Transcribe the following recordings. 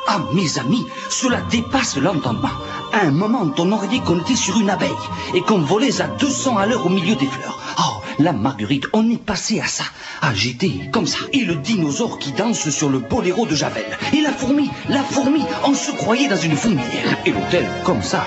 Ah, mes amis, cela dépasse l'entendement. À un moment, on aurait dit qu'on était sur une abeille et qu'on volait à 200 à l'heure au milieu des fleurs. Oh, la Marguerite, on est passé à ça. Ah, j'étais comme ça. Et le dinosaure qui danse sur le boléro de Javel. Et la fourmi, on se croyait dans une fourmilière. Et l'hôtel, comme ça.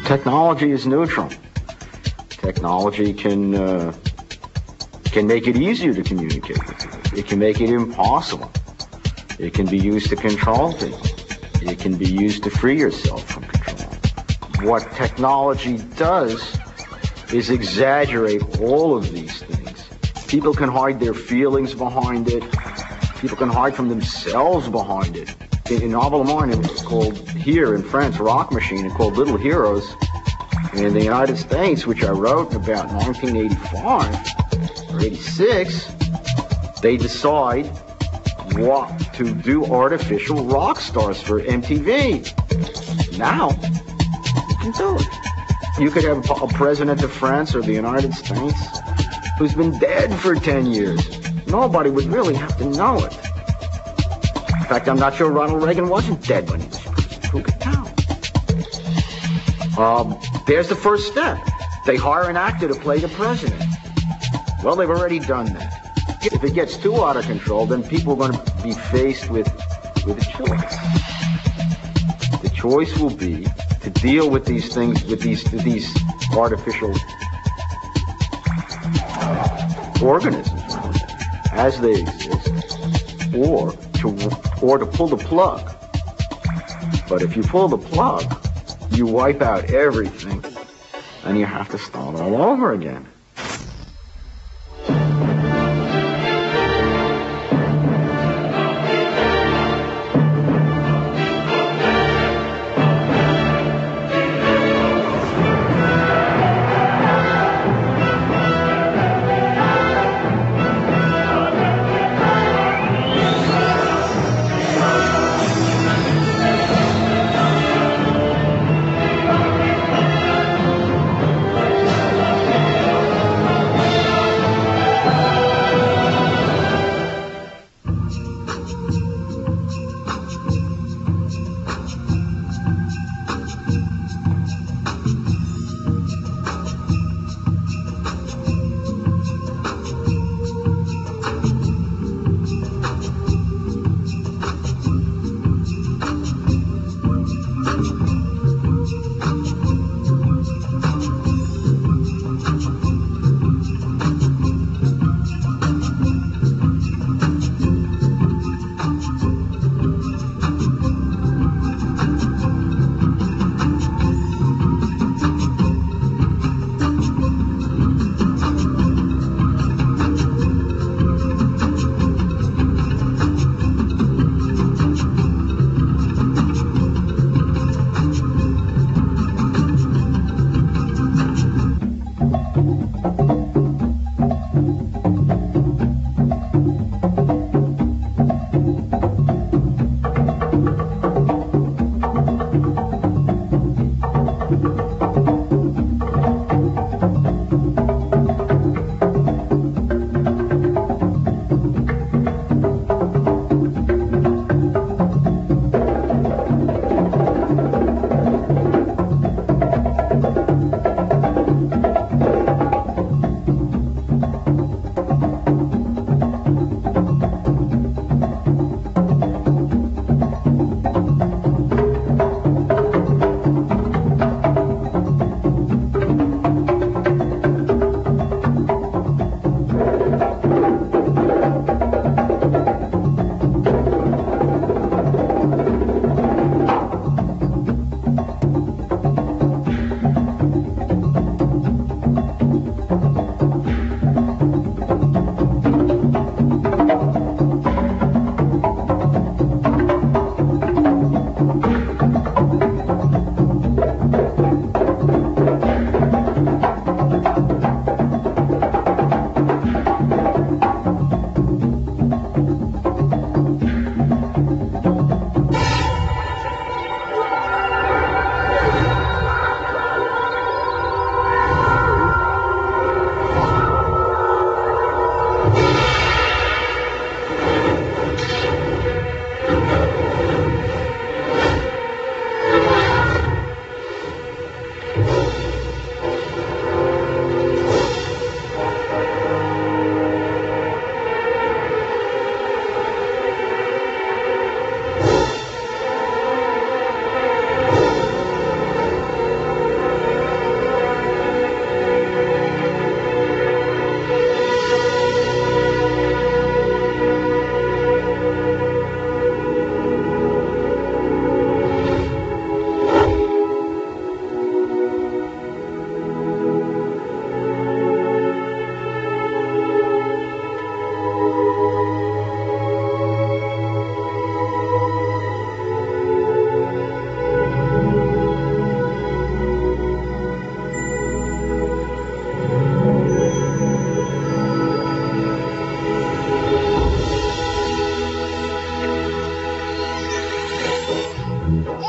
Technology is neutral. Technology can make it easier to communicate with you. It can make it impossible. It can be used to control people. It can be used to free yourself from control. What technology does is exaggerate all of these things. People can hide their feelings behind it. People can hide from themselves behind it. In Novel Mine, it was called, here in France, Rock Machine, it's called Little Heroes. In the United States, which I wrote in about 1985 or 86, they decide what to do artificial rock stars for MTV. Now, you can do it. You could have a president of France or the United States who's been dead for 10 years. Nobody would really have to know it. In fact, I'm not sure Ronald Reagan wasn't dead when he was president. Who could tell? There's the first step. They hire an actor to play the president. Well, they've already done that. If it gets too out of control, then people are going to be faced with a choice. The choice will be to deal with these things, with these artificial organisms as they exist, or to pull the plug. But if you pull the plug, you wipe out everything, and you have to start all over again.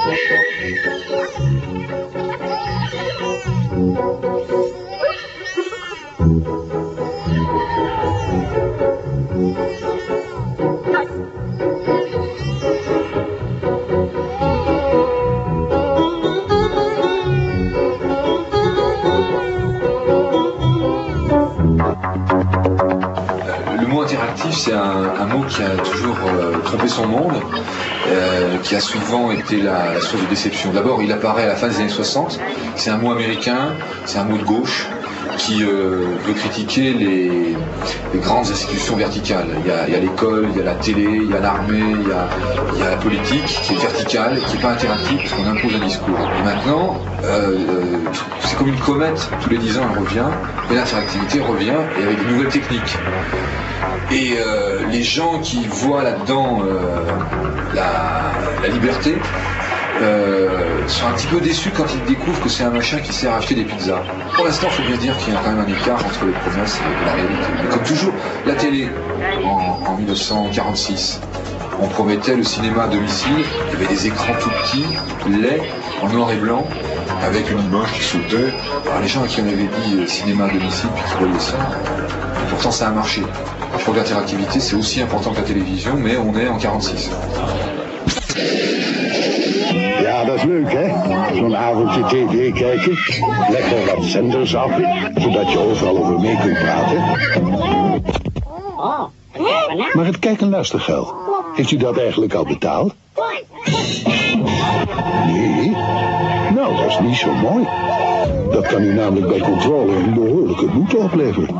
C'est un mot qui a toujours trompé son monde, qui a souvent été la source de déception. D'abord, il apparaît à la fin des années 60, c'est un mot américain, c'est un mot de gauche, qui veut critiquer les grandes institutions verticales. Il y a l'école, il y a la télé, il y a l'armée, il y a la politique qui est verticale, qui n'est pas interactive parce qu'on impose un discours. Et maintenant, c'est comme une comète, tous les 10 ans elle revient, et l'interactivité revient, et avec de nouvelles techniques. Et les gens qui voient là-dedans la liberté sont un petit peu déçus quand ils découvrent que c'est un machin qui sert à acheter des pizzas. Pour l'instant, il faut bien dire qu'il y a quand même un écart entre les promesses et la réalité. Mais comme toujours, la télé, en 1946, on promettait le cinéma à domicile, il y avait des écrans tout petits, laids, en noir et blanc, avec une image qui sautait. Alors les gens à qui on avait dit cinéma à domicile, puis qui voyaient ça, pourtant ça a marché. Je crois que l'interactivité c'est aussi important que la télévision, mais on est en 46. Ja, dat is leuk, hè? Zo'n avondje tv kijken. Lekker wat zenders af, zodat je overal over mee kunt praten. Maar het kijk- en luistergeld, heeft u dat eigenlijk al betaald? Nee? Nou, dat is niet zo mooi. Dat kan u namelijk bij controle een behoorlijke boete opleveren.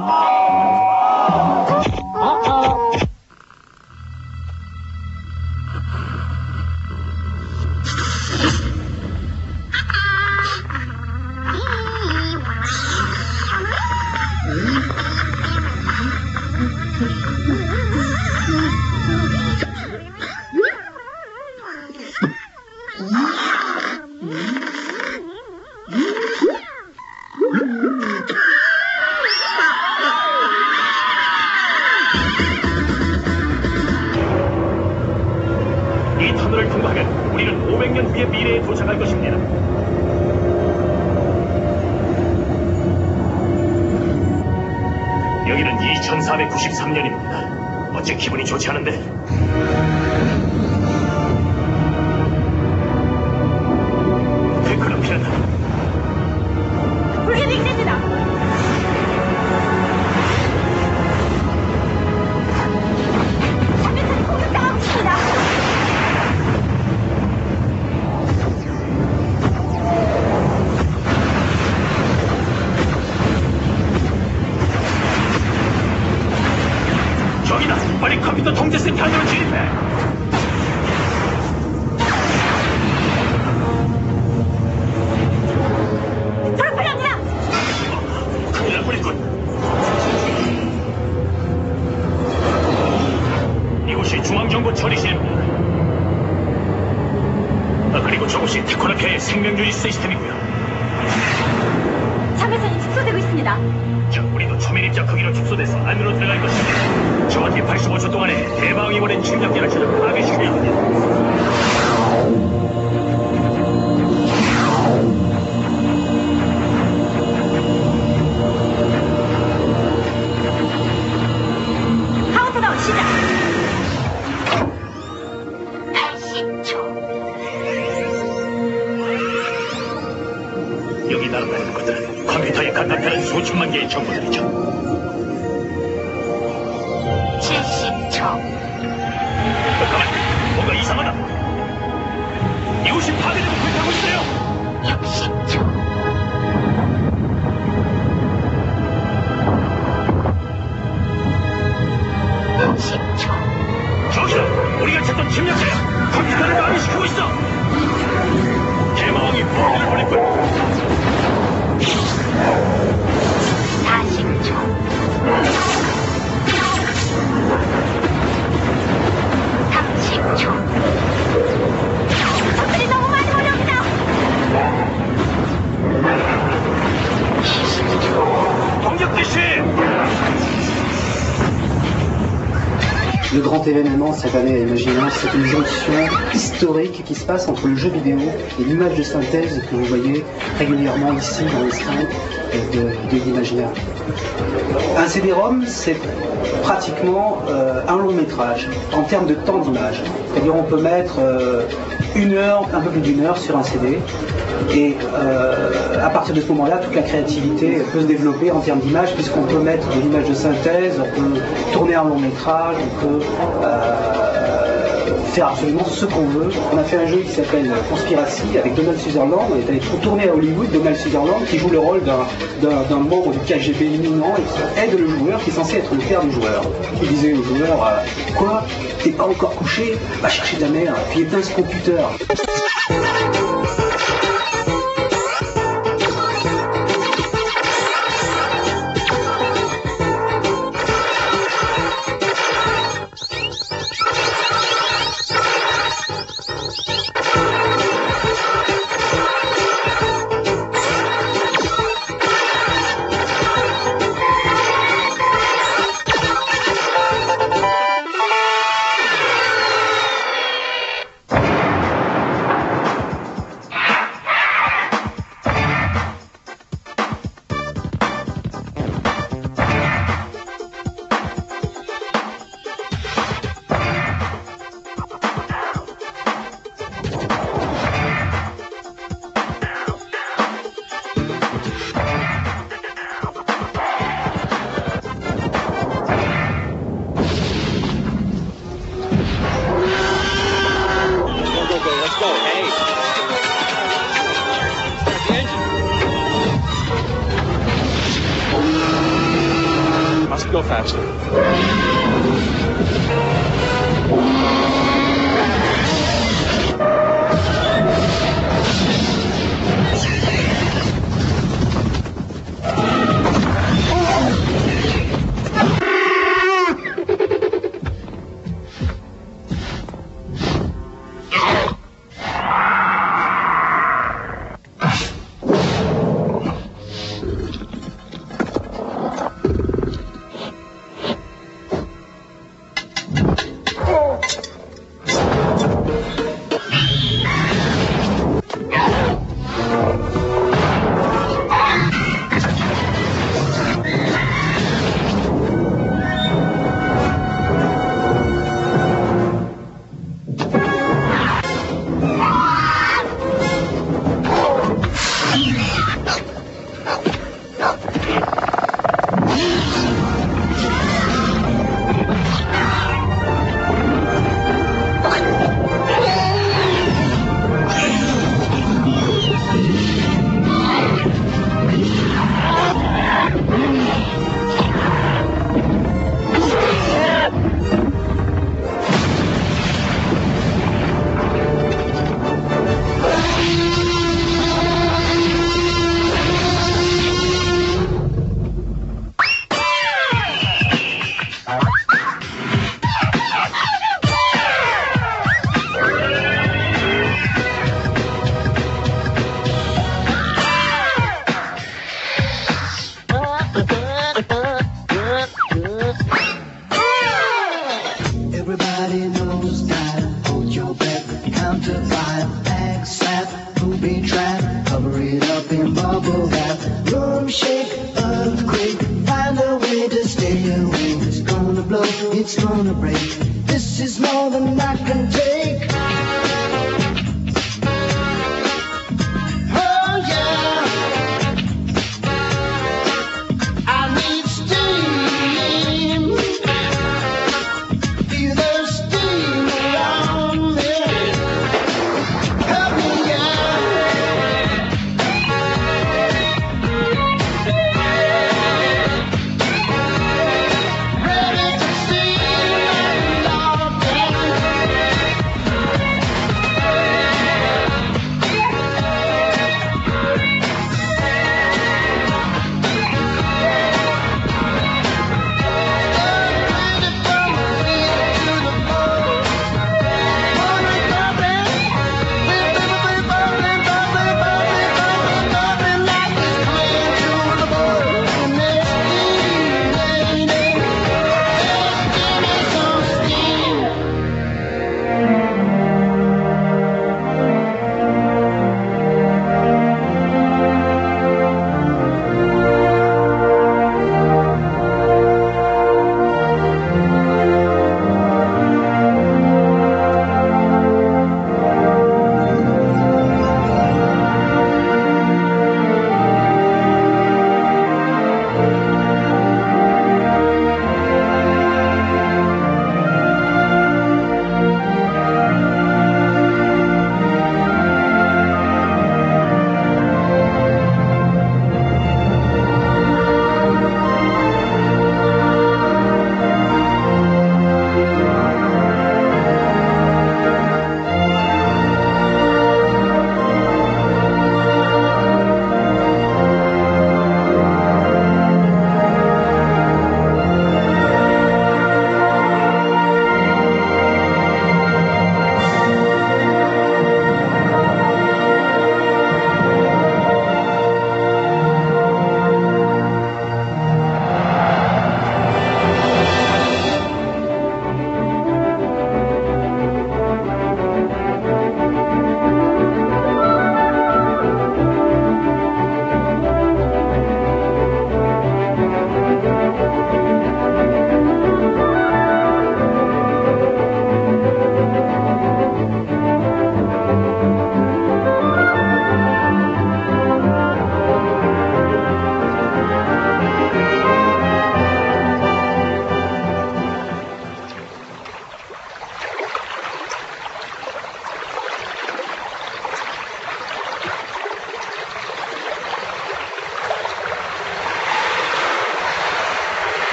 이 터널을 통과하면 우리는 500년 후의 미래에 도착할 것입니다. 여기는 2493년입니다. 어째 기분이 좋지 않은데? 테크노피는 불해빅입니다. 잠깐 공격당하고 있습니다. 저기다! 빨리 컴퓨터 통제센터 안으로 진입해! 돌파합니다. 큰일 날 뻔했군. 이곳이 중앙정보 처리실입니다. 그리고 저곳이 테코나피아의 생명유지 시스템이고요. 참외선이 축소되고 있습니다. 자, 우리도 초면 입자 크기로 축소돼서 안으로 들어갈 것입니다. 정확히 85초 동안에 대마왕이 보낸 침략기를 찾아 파괴시켜야 합니다. 카운트다운 시작. 80초. 여기 날아다니는 것들은 컴퓨터에 간단한 수천만 개의 정보들이죠. 70초. 잠깐만, 뭔가 이상하다. 이곳이 파괴되고 불타고 있어요. 60초. 50초. 저기다! 우리가 찾던 침략자야! 컴퓨터를 마비시키고 있어! 대마왕이 파괴를 보냈군. 40초. événement cette année à Imagineering, c'est une jonction historique qui se passe entre le jeu vidéo et l'image de synthèse que vous voyez régulièrement ici dans les stands de l'Imaginaire. Un CD-ROM, c'est pratiquement un long métrage en termes de temps d'image. C'est-à-dire on peut mettre 1 heure, un peu plus d'1 heure sur un CD. Et à partir de ce moment-là, toute la créativité peut se développer en termes d'image, puisqu'on peut mettre de l'image de synthèse, on peut tourner un long métrage, on peut faire absolument ce qu'on veut. On a fait un jeu qui s'appelle Conspiracy avec Donald Sutherland. On est allé tourner à Hollywood, Donald Sutherland qui joue le rôle d'un membre du KGB imminent et qui aide le joueur, qui est censé être le père du joueur. Il disait au joueur quoi, t'es pas encore couché? Va chercher ta mère, puis éteins ce computer. Go faster.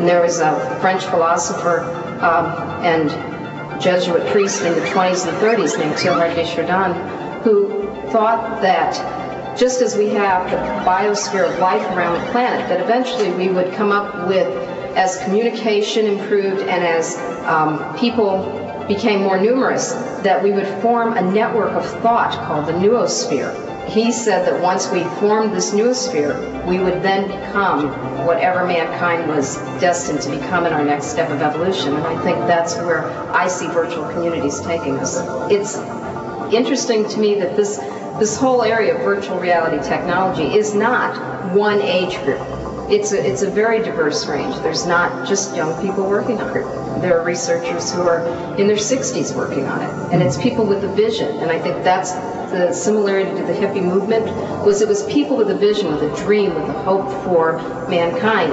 And there was a French philosopher and Jesuit priest in the 20s and 30s named Teilhard de Chardin, who thought that just as we have the biosphere of life around the planet, that eventually we would come up with, as communication improved and as people became more numerous, that we would form a network of thought called the noosphere. He said that once we formed this noosphere, we would then become whatever mankind was destined to become in our next step of evolution. And I think that's where I see virtual communities taking us. It's interesting to me that this whole area of virtual reality technology is not one age group. It's a very diverse range. There's not just young people working on it. There are researchers who are in their 60s working on it. And it's people with a vision. And I think that's the similarity to the hippie movement, was it was people with a vision, with a dream, with a hope for mankind.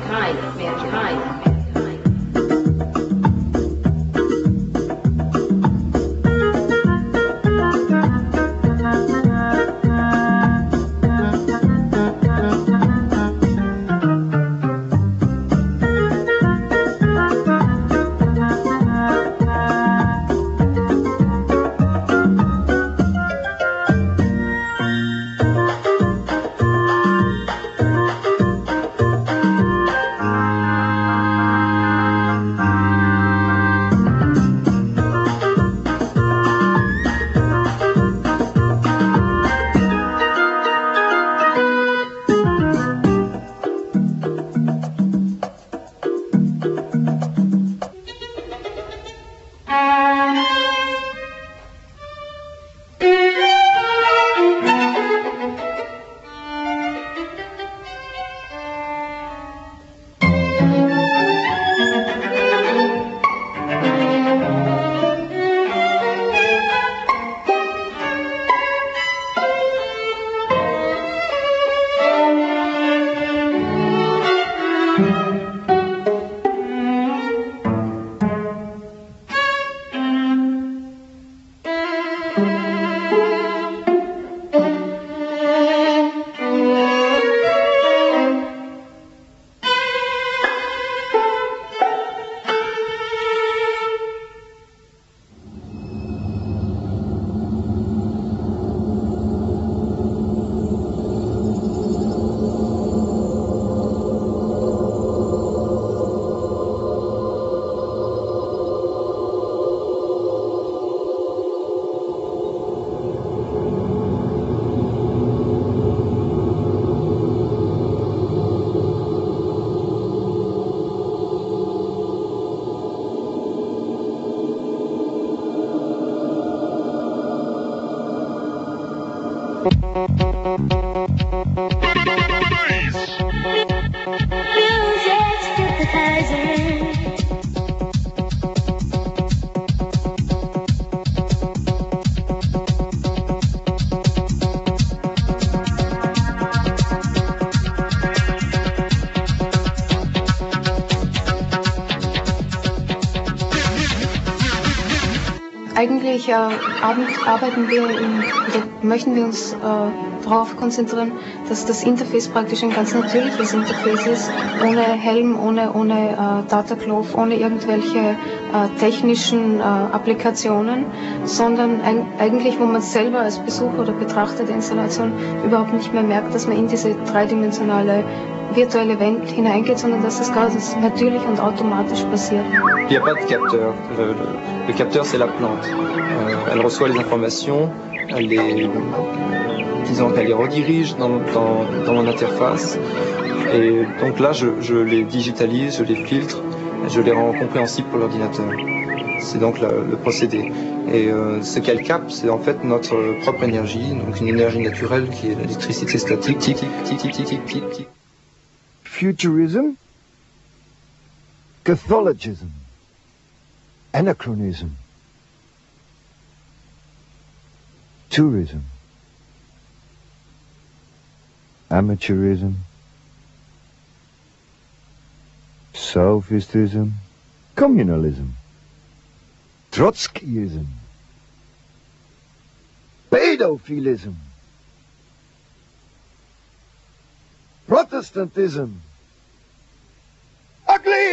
Eigentlich arbeiten wir oder möchten wir uns darauf konzentrieren, dass das Interface praktisch ein ganz natürliches Interface ist, ohne Helm, ohne Data Cloth, ohne irgendwelche technischen Applikationen, sondern eigentlich, wo man selber als Besucher oder Betrachter der Installation überhaupt nicht mehr merkt, dass man in diese dreidimensionale virtuelle Welt hineingeht, sondern dass es ganz natürlich und automatisch passiert. Il n'y a pas de capteur. Le capteur, c'est la plante. Elle reçoit les informations, disons qu'elle les redirige dans mon interface. Et donc là, je les digitalise, je les filtre, je les rends compréhensibles pour l'ordinateur. C'est donc le procédé. Et ce qu'elle capte, c'est en fait notre propre énergie, donc une énergie naturelle qui est l'électricité statique. Futurism, Catholicism, anachronism, tourism, amateurism, Sophistism, communalism, Trotskyism, pedophilism, Protestantism, ugly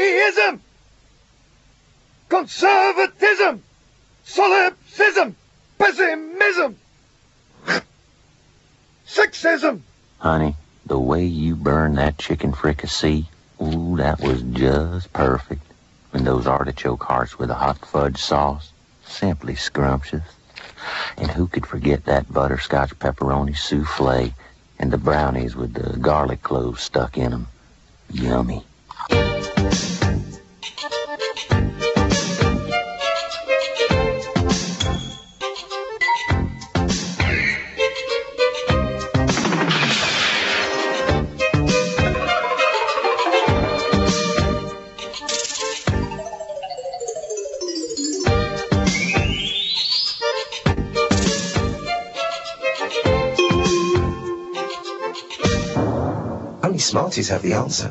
Conservatism! Solipsism! Pessimism! Sexism! Honey, the way you burned that chicken fricassee, ooh, that was just perfect. And those artichoke hearts with the hot fudge sauce, simply scrumptious. And who could forget that butterscotch pepperoni souffle and the brownies with the garlic cloves stuck in them? Yummy. Only Smarties have the answer.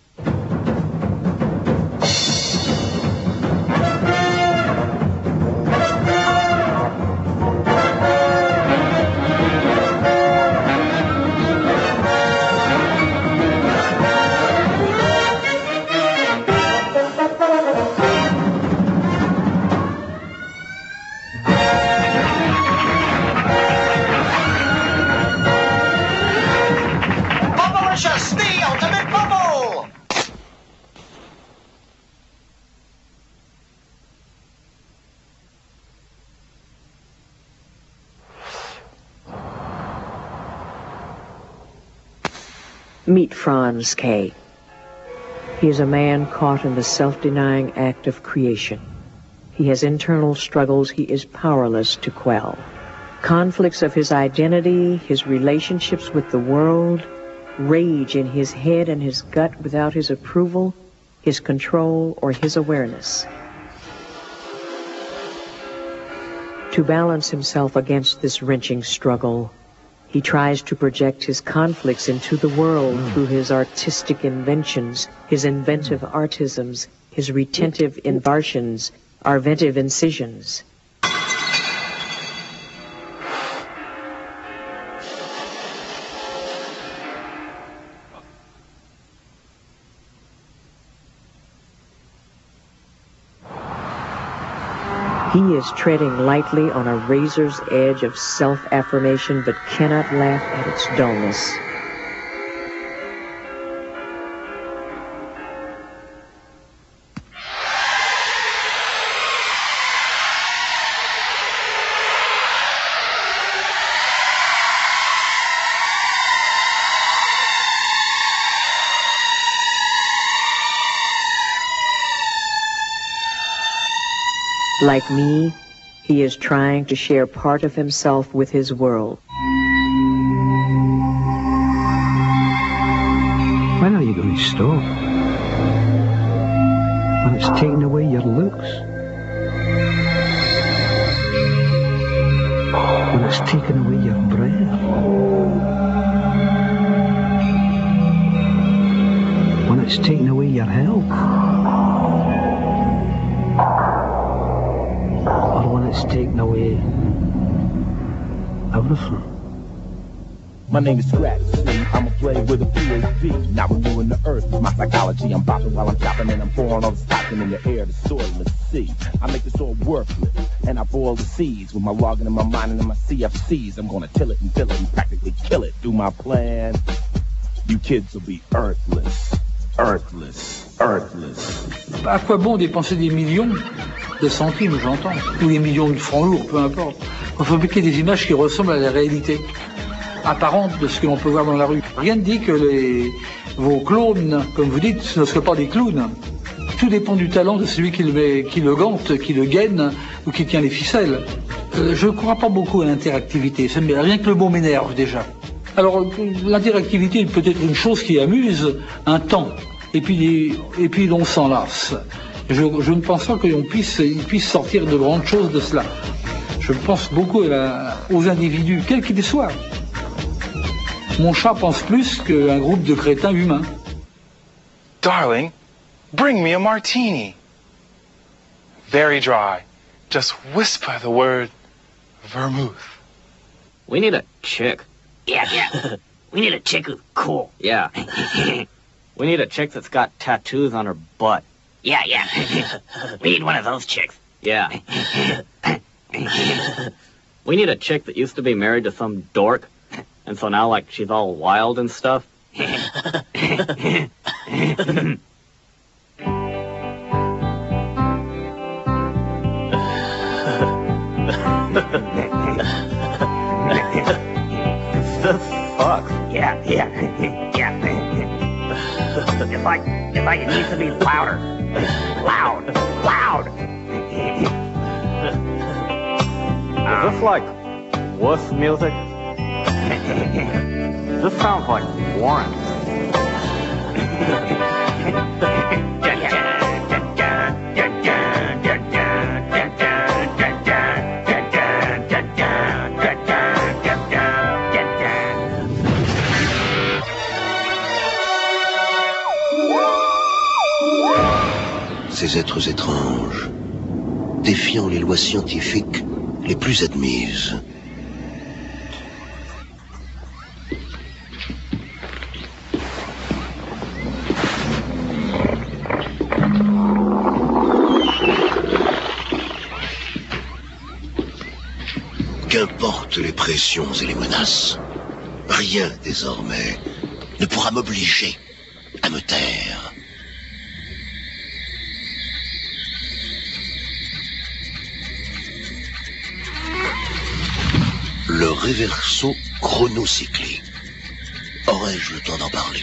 Meet Franz K. He is a man caught in the self-denying act of creation. He has internal struggles he is powerless to quell. Conflicts of his identity, his relationships with the world, rage in his head and his gut without his approval, his control, or his awareness. To balance himself against this wrenching struggle, he tries to project his conflicts into the world through his artistic inventions, his inventive artisms, his retentive inversions, arventive incisions. He is treading lightly on a razor's edge of self-affirmation, but cannot laugh at its dullness. Like me, he is trying to share part of himself with his world. When are you going to stop? When it's taken away your looks? When it's taken away your breath? When it's taken away your health? It's taken away everything. My name is Scratch. I'm a player with a PhD. Now reviewing the earth with my psychology. I'm bopping while I'm chopping and I'm pouring all the stocking in the air, the soil, and the sea. I make the soil worthless and I boil the seeds with my logging and my mining and my CFCs. I'm gonna till it and fill it and practically kill it. Do my plan. You kids will be earthless. Earthless. Earthless. À quoi bon dépenser des millions de centimes, j'entends, ou des millions de francs lourds, peu importe, pour fabriquer des images qui ressemblent à la réalité apparente de ce que l'on peut voir dans la rue. Rien ne dit que vos clones, comme vous dites, ne seraient pas des clowns. Tout dépend du talent de celui qui le gante, qui le gaine ou qui tient les ficelles. Je ne crois pas beaucoup à l'interactivité, rien que le mot m'énerve déjà. Alors l'interactivité peut être une chose qui amuse un temps, et puis l'on s'en lasse. Je ne pense pas qu'on puisse sortir de grandes choses de cela. Je pense beaucoup aux individus, quels qu'ils soient. Mon chat pense plus qu'un groupe de crétins humains. Darling, bring me a martini. Very dry. Just whisper the word vermouth. We need a chick. Yeah. We need a chick who's cool. Yeah. We need a chick that's got tattoos on her butt. Yeah, yeah. We need one of those chicks. Yeah. We need a chick that used to be married to some dork, and so now, like, she's all wild and stuff. This sucks. Yeah. It's like it needs to be louder. Loud. Is this like wuss music? This sounds like Warren. Ces êtres étranges, défiant les lois scientifiques les plus admises. Qu'importe les pressions et les menaces, rien désormais ne pourra m'obliger à me taire. Le réverso chronocyclé. Aurais-je le temps d'en parler?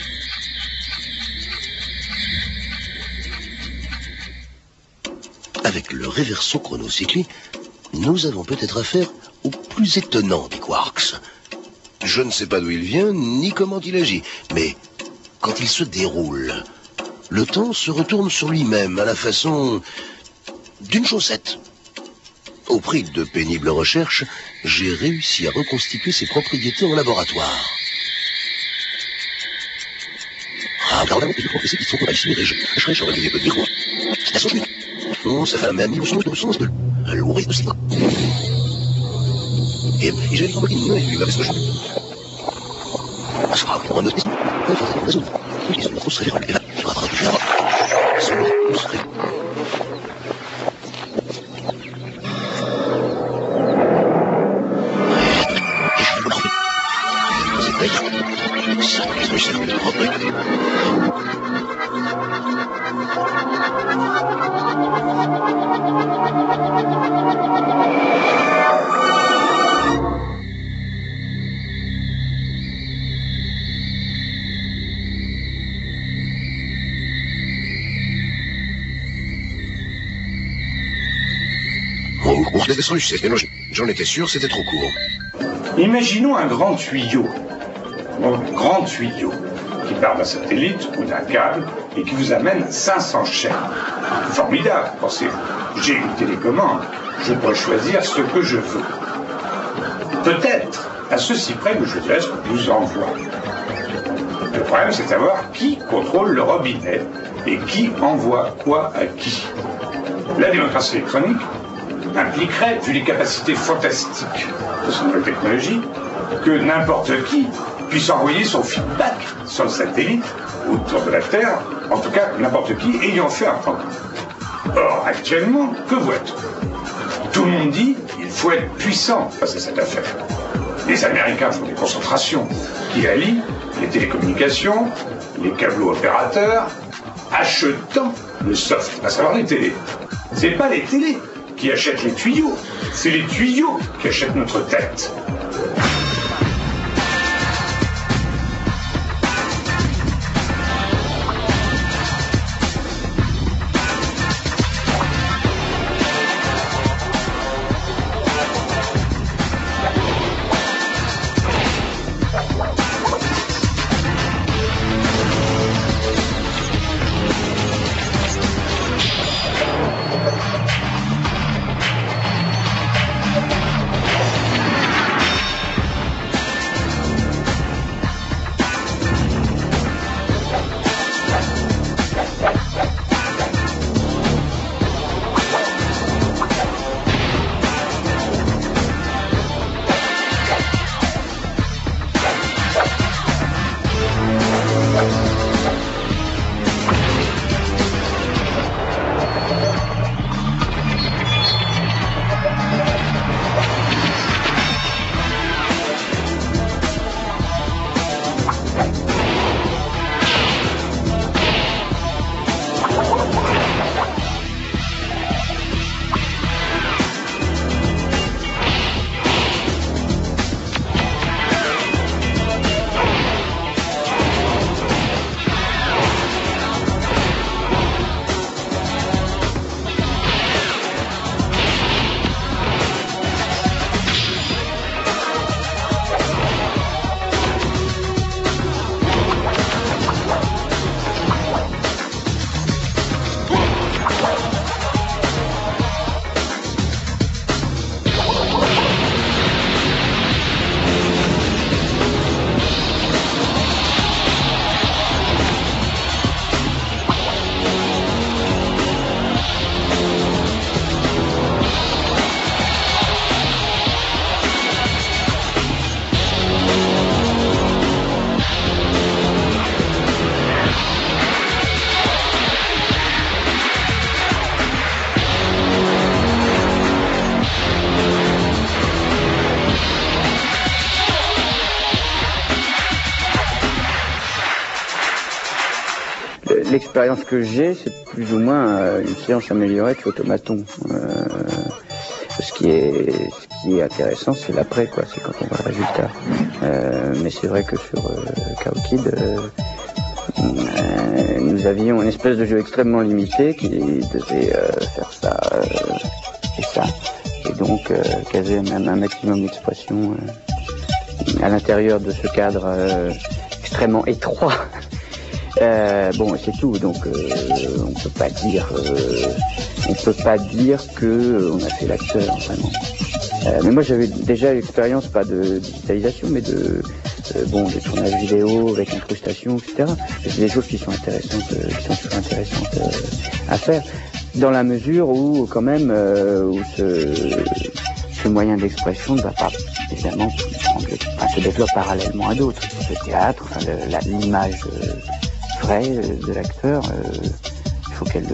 Avec le réverso chronocyclé, nous avons peut-être affaire au plus étonnant des quarks. Je ne sais pas d'où il vient, ni comment il agit, mais quand il se déroule, le temps se retourne sur lui-même à la façon d'une chaussette. Au prix de pénibles recherches, j'ai réussi à reconstituer ses propriétés en laboratoire. Ah, regarde, je professeur qui sont ici, j'aurais dû dire quoi. La sauce, non, ça fait même niveau son de l'ourir de ça. Et j'ai compris qu'il lui avait ce que je. Ah, ça va, pour un autre esprit. Ils sont trop serrés, et là, je vais avoir tout faire. Ils sont trop serrés. J'en étais sûr, c'était trop court. Imaginons un grand tuyau. Un grand tuyau qui part d'un satellite ou d'un câble et qui vous amène 500 chaînes. Formidable, pensez-vous. J'ai une télécommande. Je peux choisir ce que je veux. Peut-être, à ceci près que je laisse vous envoie. Le problème, c'est de savoir qui contrôle le robinet et qui envoie quoi à qui. La démocratie électronique impliquerait, vu les capacités fantastiques de cette nouvelle technologie, que n'importe qui puisse envoyer son feedback sur le satellite autour de la Terre, en tout cas n'importe qui ayant fait un progrès. Or, actuellement, que voit-on? Tout le monde dit qu'il faut être puissant face à cette affaire. Les Américains font des concentrations qui allient les télécommunications, les câbleaux opérateurs, achetant le soft, à savoir les télés. C'est pas les télés qui achètent les tuyaux, c'est les tuyaux qui achètent notre tête. l'expérience que j'ai, c'est plus ou moins une séance améliorée de photomaton. Ce qui est intéressant, c'est l'après, quoi. C'est quand on voit le résultat. Mais c'est vrai que sur Chaos nous avions une espèce de jeu extrêmement limité qui devait faire ça et ça. Et donc caser même un maximum d'expression à l'intérieur de ce cadre extrêmement étroit. Bon, c'est tout. Donc on peut pas dire que on a fait l'acteur vraiment. Mais moi j'avais déjà l'expérience pas de digitalisation, mais de tournage vidéo avec incrustation, etc. C'est des choses qui sont intéressantes, toujours intéressantes à faire, dans la mesure où quand même où ce moyen d'expression ne va pas évidemment se développe parallèlement à d'autres. Le théâtre, l'image vraie de l'acteur, il faut qu'elle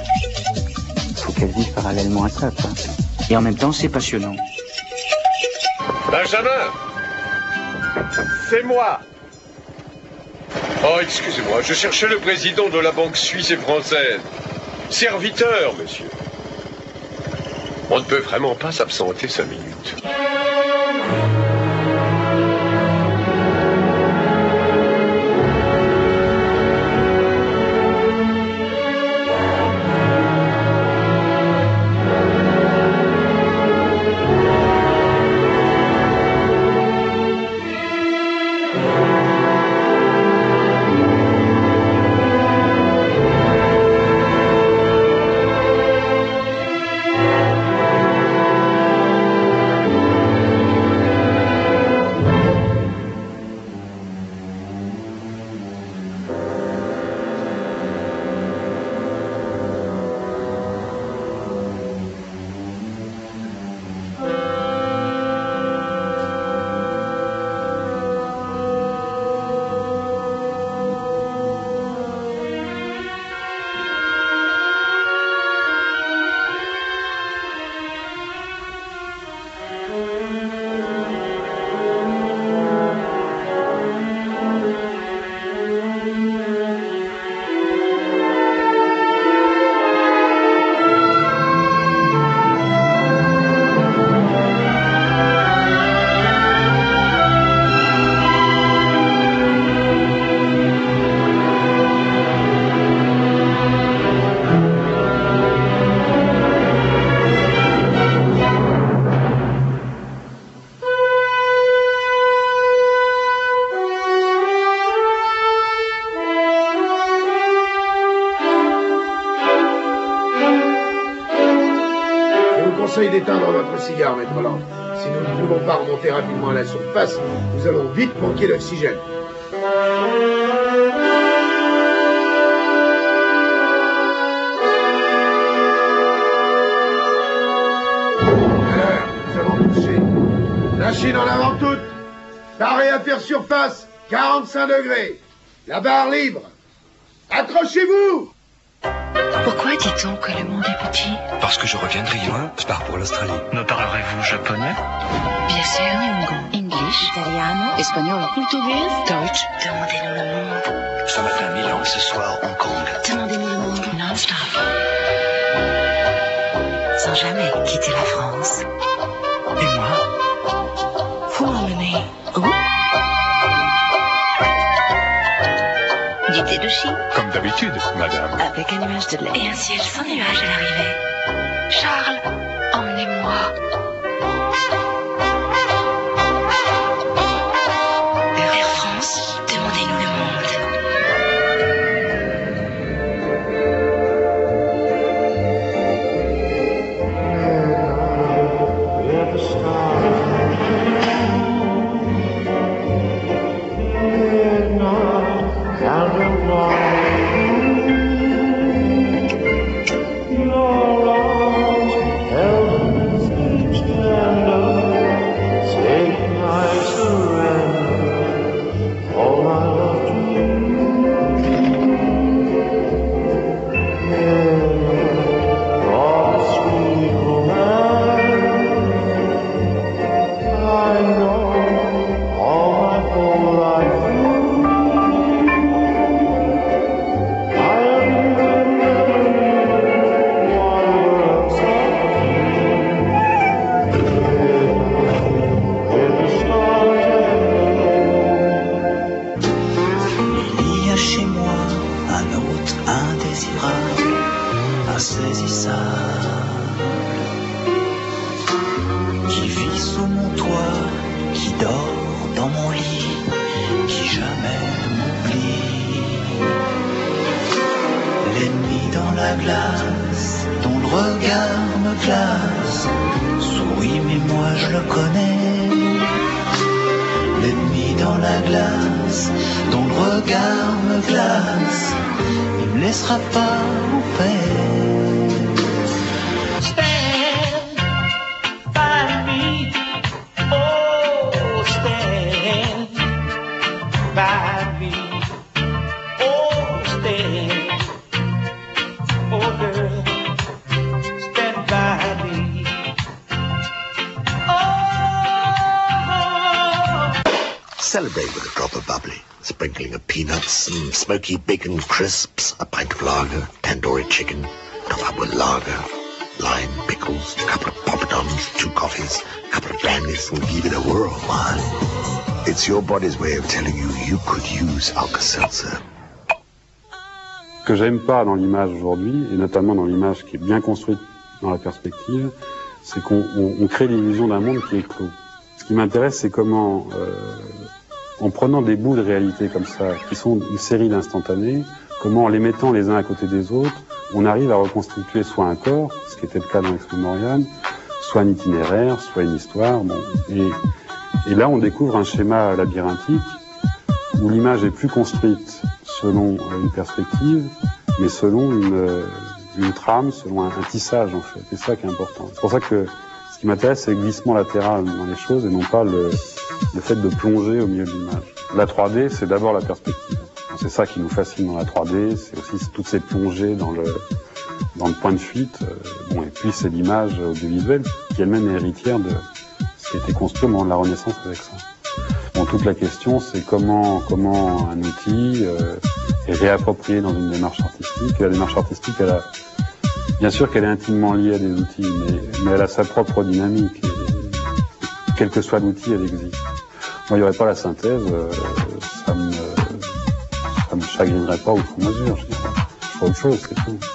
vive parallèlement à ça, quoi. Et en même temps, c'est passionnant. Benjamin, c'est moi. Oh, excusez-moi, je cherchais le président de la banque suisse et française. Serviteur, monsieur. On ne peut vraiment pas s'absenter 5 minutes. D'éteindre votre cigare, maître Land. Si nous ne pouvons pas remonter rapidement à la surface, nous allons vite manquer d'oxygène. Alors, nous allons toucher. Machine en avant toute. Paré à faire surface, 45 degrés. La barre libre. Accrochez-vous! Pourquoi dit-on que le monde est petit? Parce que je reviens de Rio, je pars pour l'Australie. Me parlerez-vous japonais? Bien sûr, English, italiano, espagnol, portugais, Deutsch. Demandez-nous le monde. Ce matin Milan, ce soir Hong Kong. Demandez-nous le monde non-stop. Sans jamais quitter la France. Et moi? Vous m'emmenez où? Du thé de Chine. Comme d'habitude, madame. Avec un nuage de lait. Et un ciel sans nuage à l'arrivée. Charles, emmenez-moi. Air France, demandez-nous le indésirable, insaisissable, qui vit sous mon toit, qui dort dans mon lit, qui jamais m'oublie. L'ennemi dans la glace, dont le regard me glace, sourit mais moi je le connais. L'ennemi dans la glace, dont le regard me glace, il me laissera pas en paix. Stand by me, oh stand by me, oh stand, oh girl, stand by me. Celebrate with a drop of bubbly, sprinkling of peanuts, some smoky bacon crisps, a pint of lager, tandoori chicken, top up with lager, lime, pickles, a couple of poppadoms, 2 coffees, a couple of brandies, and give it a whirl, man. It's your body's way of telling you you could use Alka-Seltzer. Ce que j'aime pas dans l'image aujourd'hui, et notamment dans l'image qui est bien construite dans la perspective, c'est qu'on crée l'illusion d'un monde qui est clos. Ce qui m'intéresse, c'est comment, en prenant des bouts de réalité comme ça, qui sont une série d'instantanés, comment en les mettant les uns à côté des autres, on arrive à reconstituer soit un corps, ce qui était le cas dans Ex Memoriam, soit un itinéraire, soit une histoire. Bon. Et là, on découvre un schéma labyrinthique où l'image est plus construite selon une perspective, mais selon une trame, selon un tissage en fait. C'est ça qui est important. C'est pour ça que ce qui m'intéresse, c'est le glissement latéral dans les choses et non pas le fait de plonger au milieu de l'image. La 3D, c'est d'abord la perspective. C'est ça qui nous fascine dans la 3D, c'est aussi toutes ces plongées dans le point de fuite. Bon, et puis c'est l'image audiovisuelle qui elle-même est héritière de ce qui a été construit au moment de la Renaissance avec ça. Bon, toute la question, c'est comment un outil est réapproprié dans une démarche artistique. Et la démarche artistique, bien sûr qu'elle est intimement liée à des outils, mais elle a sa propre dynamique. Et quel que soit l'outil, elle existe. Moi, il n'y aurait pas la synthèse, ça me chagrinerait pas outre mesure. Je ferais autre chose, c'est tout.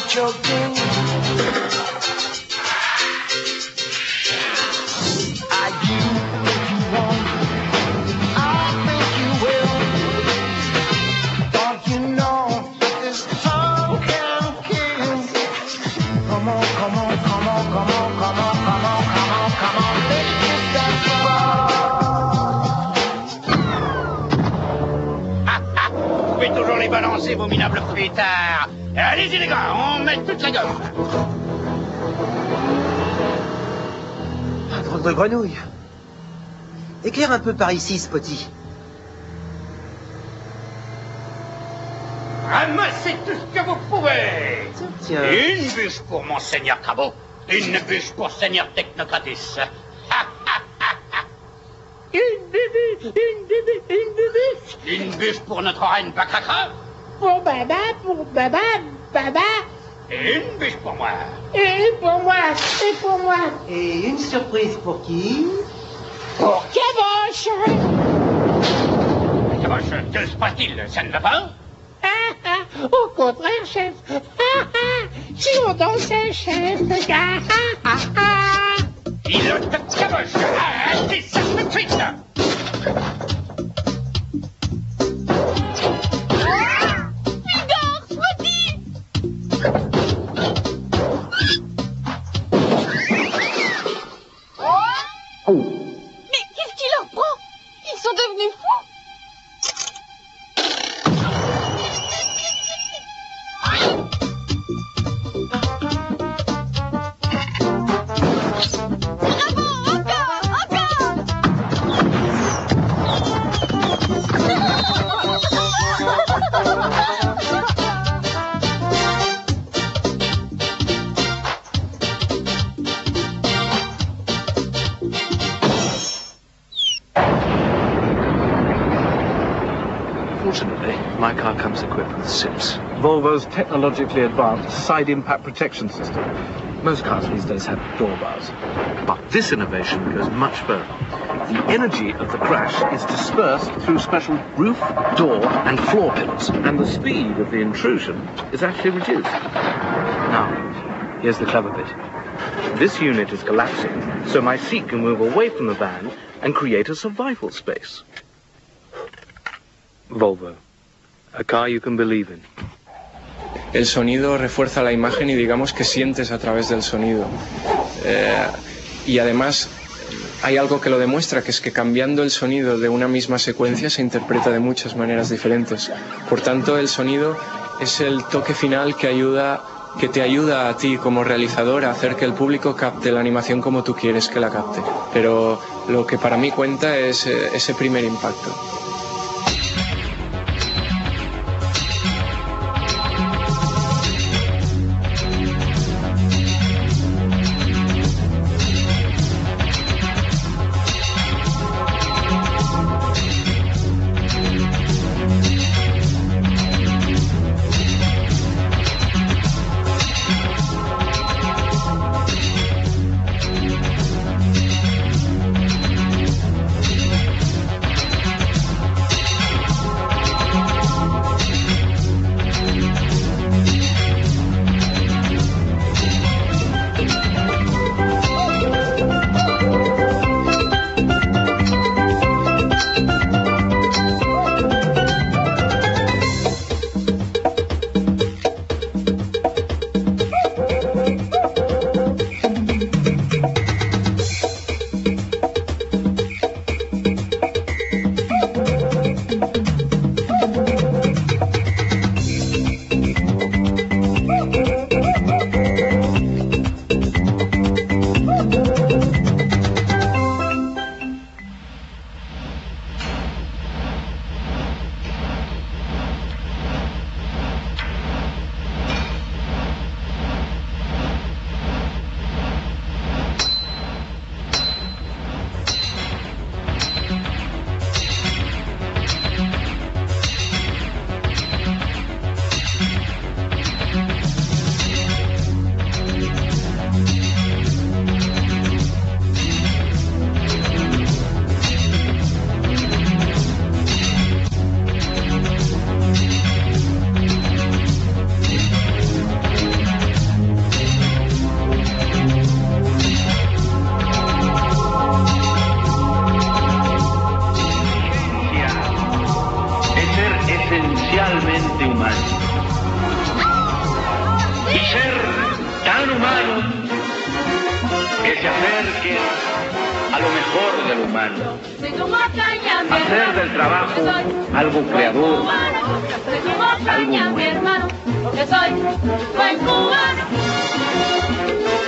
choking. Are you if you want? I think you will. Don't you know this song can kill? Come on, come on, come on, come on, come on, come on, come on, come on, let's get that Vous pouvez toujours les balancer, vos minables fruitards. Allez-y les gars, on met toute la gomme. Un drôle de grenouille. Éclaire un peu par ici, Spotty. Ramassez tout ce que vous pouvez. Tiens. Une bûche pour Monseigneur Cabot, une bûche pour Seigneur Technocratis. Une bûche, une bûche, une bûche. Une bûche pour notre reine Bacracra. Pour Baba, Baba. Et une bûche pour moi. Et pour moi, et pour moi. Et une surprise pour qui? Pour Caboche. Caboche, que se passe-t-il? Ça ne va pas? Au contraire, chef. Si on dansait, chef. Pilote Caboche. Arrêtez ça tout de suite. Mais qu'est-ce qui leur prend? Ils sont devenus fous. Fortunately, my car comes equipped with SIPS, Volvo's technologically advanced side impact protection system. Most cars these days have door bars. But this innovation goes much further. The energy of the crash is dispersed through special roof, door and floor pillars, and the speed of the intrusion is actually reduced. Now, here's the clever bit. This unit is collapsing, so my seat can move away from the van and create a survival space. Volvo, a car you can believe in. El sonido refuerza la imagen y digamos que sientes a través del sonido. Y además hay algo que lo demuestra, que es que cambiando el sonido de una misma secuencia se interpreta de muchas maneras diferentes. Por tanto, el sonido es el toque final que te ayuda a ti como realizador a hacer que el público capte la animación como tú quieres que la capte. Pero lo que para mí cuenta es ese primer impacto. esencialmente humano. Y ser tan humano que se acerque a lo mejor del humano. Hacer del trabajo algo creador, algo nuevo. Porque soy buen cubano.